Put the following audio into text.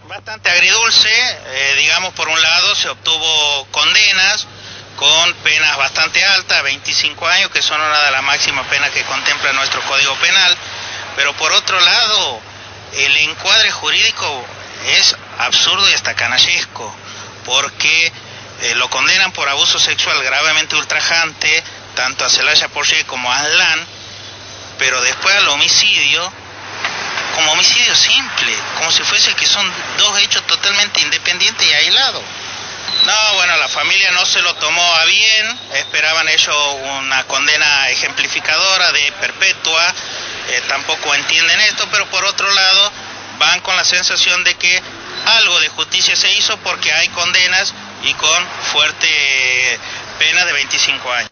bastante agridulce. Digamos, por un lado se obtuvo condenas con penas bastante altas, 25 años, que son una de las máximas penas que contempla nuestro Código Penal, pero por otro lado, el encuadre jurídico es absurdo y hasta canallesco, porque lo condenan por abuso sexual gravemente ultrajante, tanto a Celaya Porché como a Aslan, pero después al homicidio, como homicidio simple, como si fuese que son dos hechos totalmente independientes y aislados. No, bueno, la familia no se lo tomó a bien, esperaban ellos una condena ejemplificadora de perpetua, tampoco entienden esto, pero por otro lado van con la sensación de que algo de justicia se hizo porque hay condenas y con fuerte pena de 25 años.